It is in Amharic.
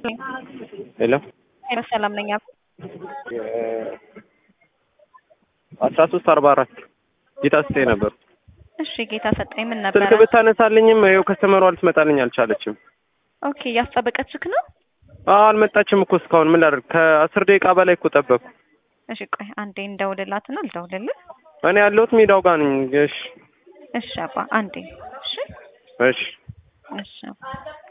ሄሎ ሄሎ ሰላም ነኝ። 1344 ጌታ ስቴ ነበር። እሺ ጌታ ሰጠኝ። ምን ነበር? ስልክ ብታነሳልኝም ይኸው ከስተመሯ ልትመጣልኝ አልቻለችም። ኦኬ ያስጠበቀችክ ነው? አልመጣችም እኮ እስካሁን ምን ላድርግ? ከ10 ደቂቃ በላይ እኮ ጠበቅኩ። እሺ ቆይ አንዴ እንደውልላትና ልደውልልህ። እኔ ያለሁት ሜዳው ጋር ነኝ። እሺ እሺ አባ አንዴ። እሺ እሺ እሺ